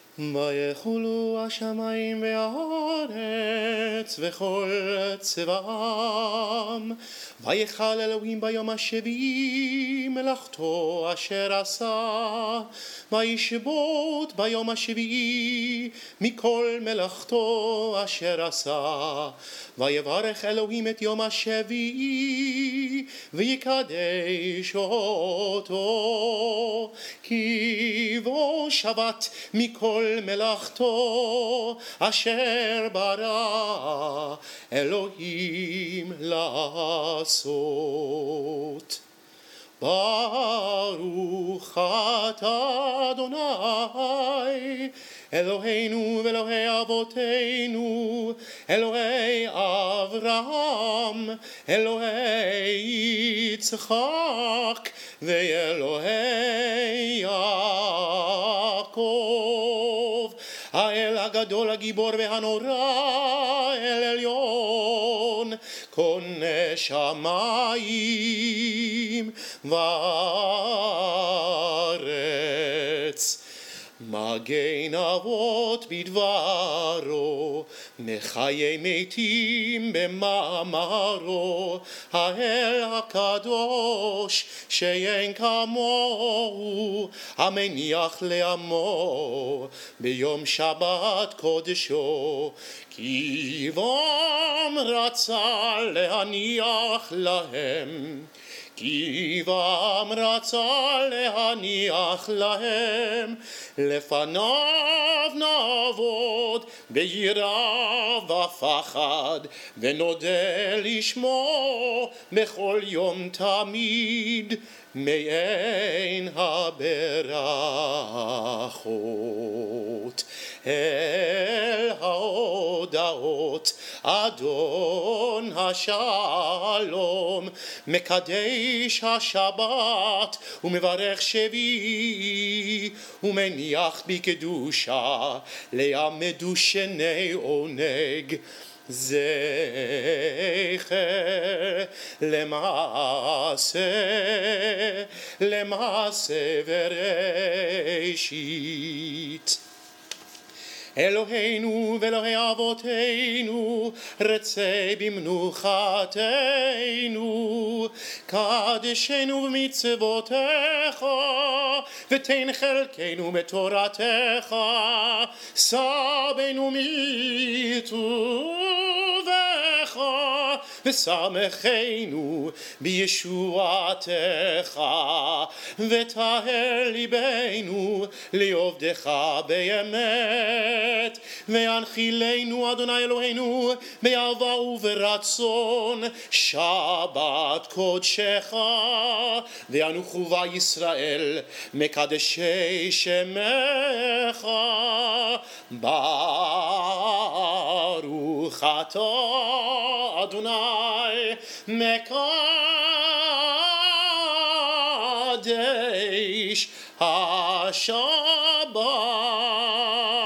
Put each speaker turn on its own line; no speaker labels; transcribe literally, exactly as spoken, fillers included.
ויחולו השמיים והארץ וכל צבאם, ויחל אלוהים ביום השביעי מלאכתו אשר עשה, וישבות ביום השביעי מכל מלאכתו אשר עשה. ויברך אלוהים את יום השביעי ויקדש אותו, כי בו שבת מכל מלאכתו אשר ברא אלוהים לעשות. ברוך אתה אדוני אלוהינו ואלוהי אבותינו, אלוהי אברהם, אלוהי יצחק ואלוהי יעקב, האל הגדול הגיבור והנורא, אל עליון קונה שמיים וארץ. מגן אבות בדברו, מחיי מתים במאמרו, האל הקדוש שאין כמוהו, המניח לעמו ביום שבת קודשו, כי בם רצה להניח להם, כי בם רצה להניח להם, לפניו נעבוד ביראה ופחד, ונודה לשמו בכל יום תמיד, מעין הברכות. אל ההודעות אדון השלום, מקדש השבת ומברך שביעי, ומניח בקדושה לימדו שני עונג, זכר למעשה, למעשה וראשית. אלוהינו ואלוהי אבותינו, רצה במנוחתנו, קדשנו במצוותיך, ותן חלקנו בתורתך, סבנו מטובך, ושמחנו בישועתך, וטהר ליבנו לעובדך באמת, והנחילנו אדוני אלוהינו באהבה וברצון שבת קודשך, ואנוכו בישראל מקדשי שמך. ברוך אתה אדוני מקדש השבת.